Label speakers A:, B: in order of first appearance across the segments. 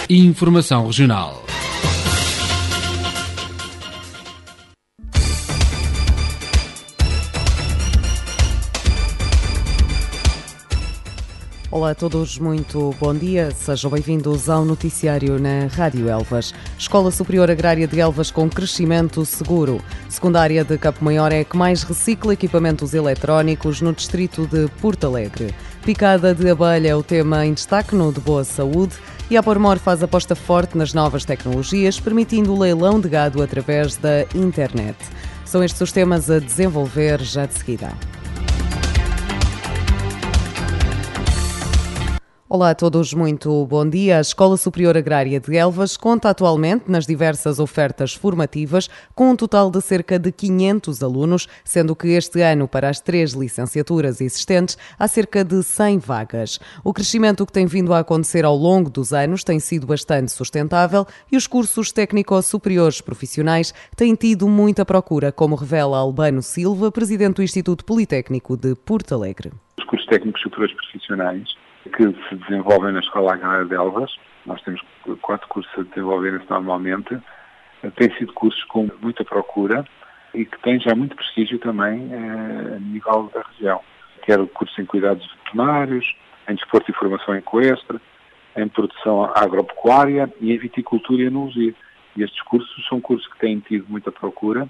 A: e informação regional.
B: Olá a todos, muito bom dia. Sejam bem-vindos ao noticiário na Rádio Elvas. Escola Superior Agrária de Elvas com crescimento seguro. Secundária de Campo Maior é a que mais recicla equipamentos eletrónicos no distrito de Porto Alegre. Picada de abelha é o tema em destaque no De Boa Saúde e a Pormor faz aposta forte nas novas tecnologias, permitindo o leilão de gado através da internet. São estes os temas a desenvolver já de seguida. Olá a todos, muito bom dia. A Escola Superior Agrária de Elvas conta atualmente nas diversas ofertas formativas com um total de cerca de 500 alunos, sendo que este ano, para as 3 licenciaturas existentes, há cerca de 100 vagas. O crescimento que tem vindo a acontecer ao longo dos anos tem sido bastante sustentável e os cursos técnico-superiores profissionais têm tido muita procura, como revela Albano Silva, presidente do Instituto Politécnico de Porto Alegre.
C: Os cursos técnicos superiores profissionais que se desenvolvem na Escola Agrária de Elvas, nós temos 4 cursos a desenvolverem-se normalmente, têm sido cursos com muita procura e que têm já muito prestígio também a nível da região. Quer cursos em cuidados veterinários, em desporto e formação equestre, em produção agropecuária e em viticultura e enologia. E estes cursos são cursos que têm tido muita procura,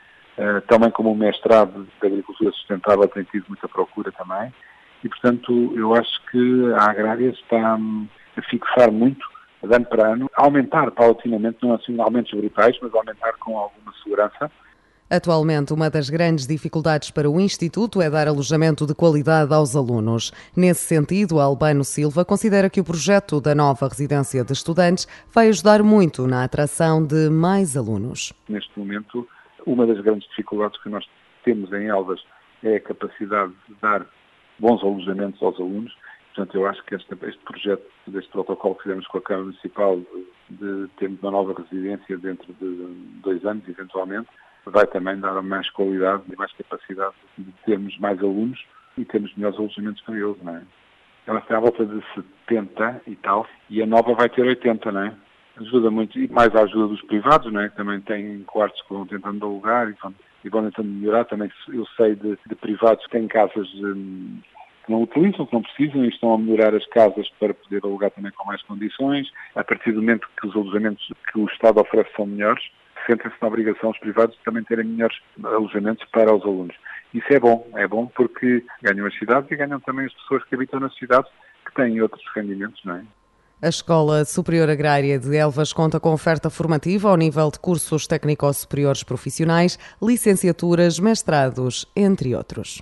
C: também como o mestrado de Agricultura Sustentável tem tido muita procura também. E, portanto, eu acho que a agrária está a fixar muito, de ano para ano, a aumentar paulatinamente, não assim aumentos brutais, mas aumentar com alguma segurança.
B: Atualmente, uma das grandes dificuldades para o Instituto é dar alojamento de qualidade aos alunos. Nesse sentido, Albano Silva considera que o projeto da nova residência de estudantes vai ajudar muito na atração de mais alunos.
C: Neste momento, uma das grandes dificuldades que nós temos em Elvas é a capacidade de dar bons alojamentos aos alunos. Portanto, eu acho que este projeto, deste protocolo que fizemos com a Câmara Municipal de termos uma nova residência dentro de 2 anos, eventualmente, vai também dar mais qualidade e mais capacidade de termos mais alunos e termos melhores alojamentos para eles, não é? Ela está à volta de 70 e tal, e a nova vai ter 80, não é? Ajuda muito, e mais a ajuda dos privados, não é? Que também têm quartos que vão tentando alugar e vão tentando melhorar. Também eu sei de privados que têm casas que não utilizam, que não precisam, e estão a melhorar as casas para poder alugar também com mais condições. A partir do momento que os alojamentos que o Estado oferece são melhores, sentem-se na obrigação os privados de também terem melhores alojamentos para os alunos. Isso é bom porque ganham as cidades e ganham também as pessoas que habitam nas cidades que têm outros rendimentos, não é?
B: A Escola Superior Agrária de Elvas conta com oferta formativa ao nível de cursos técnico-superiores profissionais, licenciaturas, mestrados, entre outros.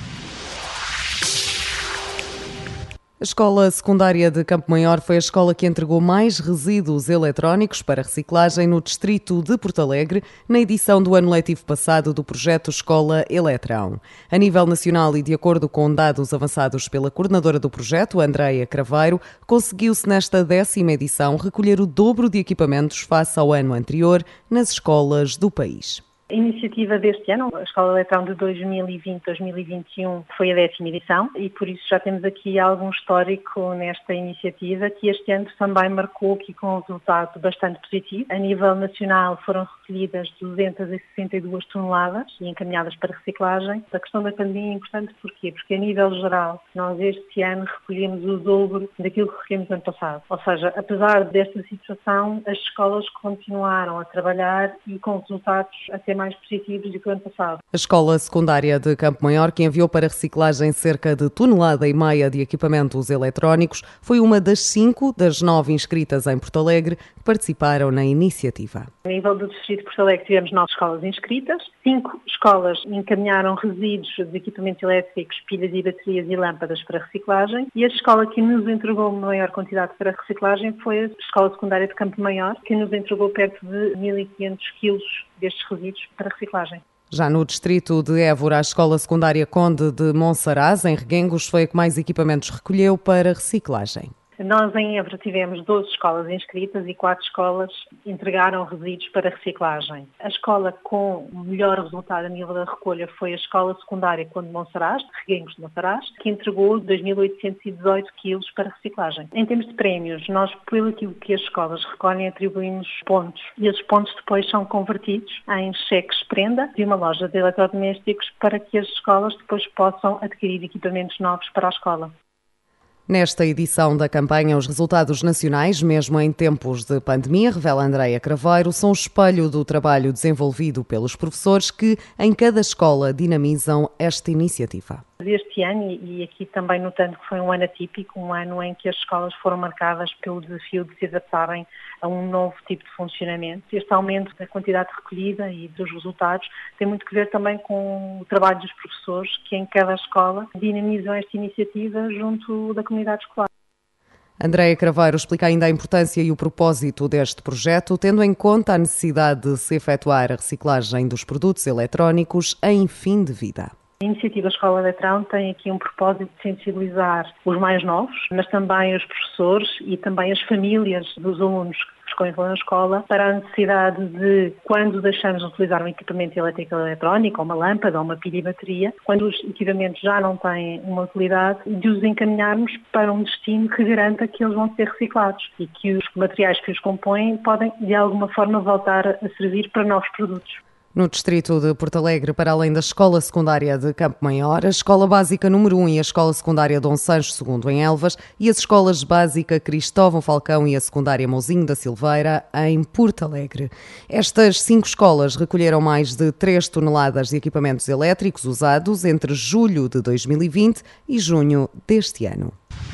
B: A Escola Secundária de Campo Maior foi a escola que entregou mais resíduos eletrónicos para reciclagem no distrito de Porto Alegre na edição do ano letivo passado do projeto Escola Eletrão. A nível nacional e de acordo com dados avançados pela coordenadora do projeto, Andreia Craveiro, conseguiu-se nesta 10ª edição recolher o dobro de equipamentos face ao ano anterior nas escolas do país.
D: A iniciativa deste ano, a Escola Eletrão de 2020-2021, foi a 10ª edição e por isso já temos aqui algum histórico nesta iniciativa que este ano também marcou aqui com um resultado bastante positivo. A nível nacional foram recolhidas 262 toneladas e encaminhadas para reciclagem. A questão da pandemia é importante porquê? Porque a nível geral nós este ano recolhemos o dobro daquilo que recolhemos no ano passado. Ou seja, apesar desta situação, as escolas continuaram a trabalhar e com resultados até mais positivos do que o ano passado.
B: A Escola Secundária de Campo Maior, que enviou para reciclagem cerca de 1,5 toneladas de equipamentos eletrónicos, foi uma das 5 das 9 inscritas em Porto Alegre que participaram na iniciativa.
D: A nível do distrito de Porto Alegre tivemos 9 escolas inscritas, 5 escolas encaminharam resíduos de equipamentos elétricos, pilhas e baterias e lâmpadas para reciclagem e a escola que nos entregou maior quantidade para reciclagem foi a Escola Secundária de Campo Maior, que nos entregou perto de 1.500 quilos destes resíduos para reciclagem.
B: Já no distrito de Évora, a Escola Secundária Conde de Monsaraz, em Reguengos, foi a que mais equipamentos recolheu para reciclagem.
D: Nós em Évora tivemos 12 escolas inscritas e 4 escolas entregaram resíduos para reciclagem. A escola com o melhor resultado a nível da recolha foi a escola secundária Conde de Monsaraz, de Reguengos de Monsaraz, que entregou 2.818 quilos para reciclagem. Em termos de prémios, nós, pelo que as escolas recolhem, atribuímos pontos. E esses pontos depois são convertidos em cheques-prenda de uma loja de eletrodomésticos para que as escolas depois possam adquirir equipamentos novos para a escola.
B: Nesta edição da campanha, os resultados nacionais, mesmo em tempos de pandemia, revela Andreia Craveiro, são espelho do trabalho desenvolvido pelos professores que, em cada escola, dinamizam esta iniciativa.
D: Este ano, e aqui também notando que foi um ano atípico, um ano em que as escolas foram marcadas pelo desafio de se adaptarem a um novo tipo de funcionamento. Este aumento da quantidade recolhida e dos resultados tem muito que ver também com o trabalho dos professores, que em cada escola dinamizam esta iniciativa junto da comunidade escolar.
B: Andreia Craveiro explica ainda a importância e o propósito deste projeto, tendo em conta a necessidade de se efetuar a reciclagem dos produtos eletrónicos em fim de vida.
D: A iniciativa Escola Letrão tem aqui um propósito de sensibilizar os mais novos, mas também os professores e também as famílias dos alunos que escolhem na escola para a necessidade de, quando deixamos de utilizar um equipamento elétrico ou eletrónico, ou uma lâmpada ou uma pilha e bateria, quando os equipamentos já não têm uma utilidade, de os encaminharmos para um destino que garanta que eles vão ser reciclados e que os materiais que os compõem podem, de alguma forma, voltar a servir para novos produtos.
B: No distrito de Porto Alegre, para além da Escola Secundária de Campo Maior, a Escola Básica número 1 e a Escola Secundária Dom Sancho II em Elvas e as Escolas Básica Cristóvão Falcão e a Secundária Mouzinho da Silveira em Porto Alegre. Estas 5 escolas recolheram mais de 3 toneladas de equipamentos elétricos usados entre julho de 2020 e junho deste ano.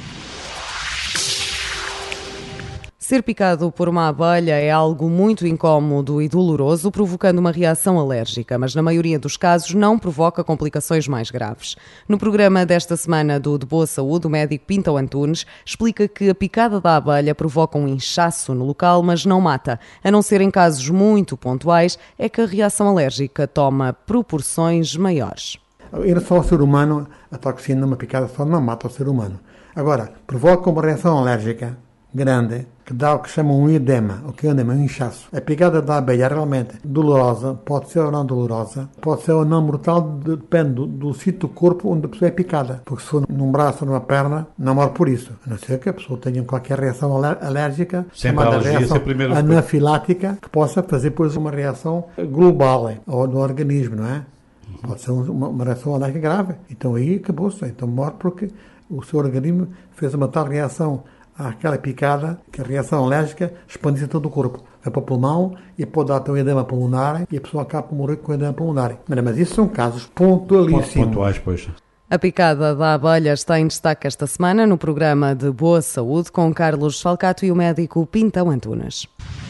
B: Ser picado por uma abelha é algo muito incómodo e doloroso, provocando uma reação alérgica, mas na maioria dos casos não provoca complicações mais graves. No programa desta semana do De Boa Saúde, o médico Pintão Antunes explica que a picada da abelha provoca um inchaço no local, mas não mata. A não ser em casos muito pontuais, é que a reação alérgica toma proporções maiores.
A: Em relação ao ser humano, a toxina, uma picada só não mata o ser humano. Agora, provoca uma reação alérgica grande, que dá o que chamam um edema. O que é um edema? Um inchaço. A picada da abelha é realmente dolorosa, pode ser ou não dolorosa, pode ser ou não mortal, depende do sítio do corpo onde a pessoa é picada. Porque se for num braço ou numa perna, não morre por isso. A não ser que a pessoa tenha qualquer reação alérgica, chamada reação anafilática, que possa fazer depois uma reação global no organismo, não é? Pode ser uma reação alérgica grave. Então aí acabou-se. Então morre porque o seu organismo fez uma tal reação àquela picada, que a reação alérgica expande-se em todo o corpo. Vai para o pulmão e pode dar até um edema pulmonar e a pessoa acaba por morrer com edema pulmonar. Mas isso são casos pontualíssimos.
E: Pontuais, pois.
B: A picada da abelha está em destaque esta semana no programa de Boa Saúde com Carlos Falcato e o médico Pintão Antunes.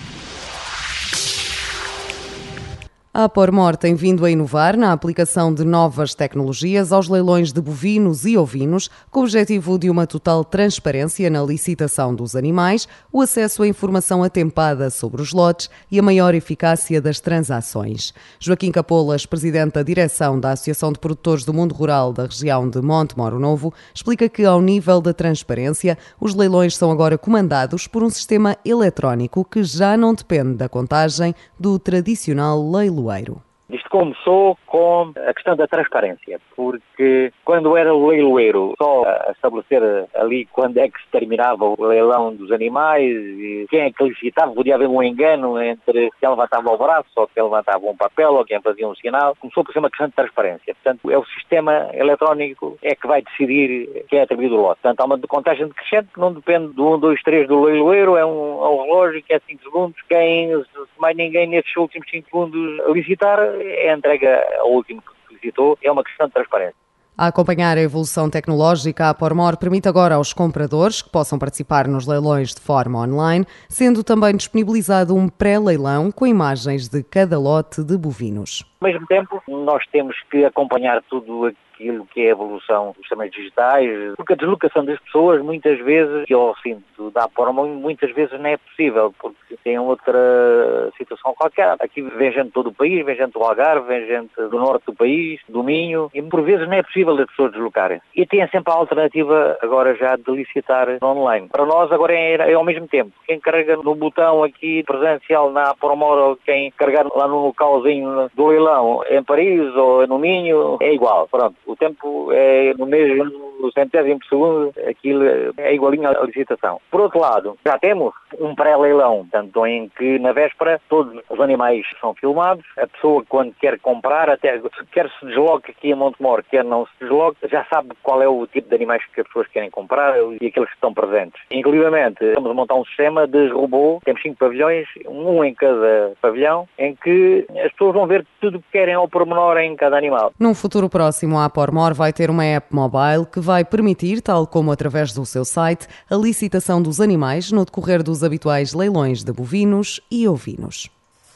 B: A Apormor tem vindo a inovar na aplicação de novas tecnologias aos leilões de bovinos e ovinos, com o objetivo de uma total transparência na licitação dos animais, o acesso à informação atempada sobre os lotes e a maior eficácia das transações. Joaquim Capolas, presidente da direção da Associação de Produtores do Mundo Rural da região de Monte Moro Novo, explica que, ao nível da transparência, os leilões são agora comandados por um sistema eletrónico que já não depende da contagem do tradicional leiloeiro.
F: Isto começou com a questão da transparência, porque quando era o leiloeiro só a estabelecer ali quando é que se terminava o leilão dos animais e quem é que licitava, podia haver um engano entre quem levantava o braço ou quem levantava um papel ou quem fazia um sinal. Começou por ser uma questão de transparência. Portanto, é o sistema eletrónico é que vai decidir quem é atribuído o lote. Portanto, há uma contagem decrescente que não depende do 1, 2, 3 do leiloeiro, é um relógio que é 5 segundos. Quem, se mais ninguém nesses últimos 5 segundos licitar, é entrega ao último que licitou, é uma questão de transparência.
B: A acompanhar a evolução tecnológica, a Apormor permite agora aos compradores que possam participar nos leilões de forma online, sendo também disponibilizado um pré-leilão com imagens de cada lote de bovinos.
F: Ao mesmo tempo, nós temos que acompanhar tudo aquilo que é a evolução dos sistemas digitais, porque a deslocação das pessoas muitas vezes, e ao recinto da Apormar, muitas vezes não é possível, porque tem outra situação qualquer. Aqui vem gente de todo o país, vem gente do Algarve, vem gente do norte do país, do Minho, e por vezes não é possível as pessoas deslocarem. E tem sempre a alternativa agora já de licitar online. Para nós agora é ao mesmo tempo. Quem carrega no botão aqui presencial na Apormar ou quem carregar lá no localzinho do leilão em Paris ou no Minho, é igual. Pronto, o tempo é no mesmo centésimo de segundo, aquilo é igualinho à licitação. Por outro lado, já temos um pré-leilão, tanto em que na véspera todos os animais são filmados, a pessoa quando quer comprar, até quer se desloque aqui a Montemor, quer não se desloque, já sabe qual é o tipo de animais que as pessoas querem comprar e aqueles que estão presentes. Inclusivamente, estamos a montar um sistema de robô, temos 5 pavilhões, um em cada pavilhão, em que as pessoas vão ver tudo o que querem ao pormenor em cada animal.
B: Num futuro próximo, a Apormar vai ter uma app mobile que vai permitir, tal como através do seu site, a licitação dos animais no decorrer dos habituais leilões de bovinos e ovinos.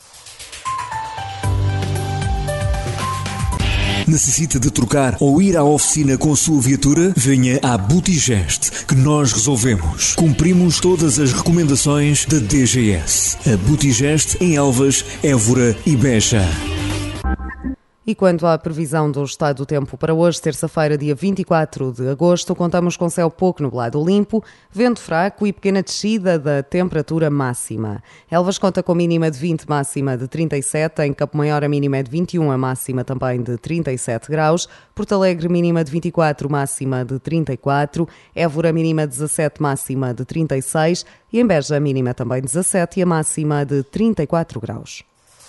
E: Necessita de trocar ou ir à oficina com a sua viatura? Venha à Butigest, que nós resolvemos. Cumprimos todas as recomendações da DGS. A Butigest em Elvas, Évora e Beja.
B: E quanto à previsão do estado do tempo para hoje, terça-feira, dia 24 de agosto, contamos com céu pouco nublado limpo, vento fraco e pequena descida da temperatura máxima. Elvas conta com mínima de 20, máxima de 37, em Campo Maior a mínima é de 21, a máxima também de 37 graus, Porto Alegre mínima de 24, máxima de 34, Évora mínima de 17, máxima de 36 e em Beja mínima também 17 e a máxima de 34 graus.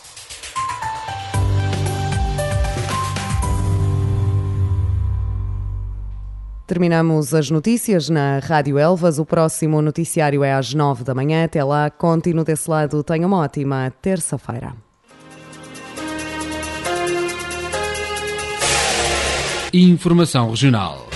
B: Terminamos as notícias na Rádio Elvas. O próximo noticiário é às 9 da manhã. Até lá, continue desse lado. Tenha uma ótima terça-feira.
G: Informação regional.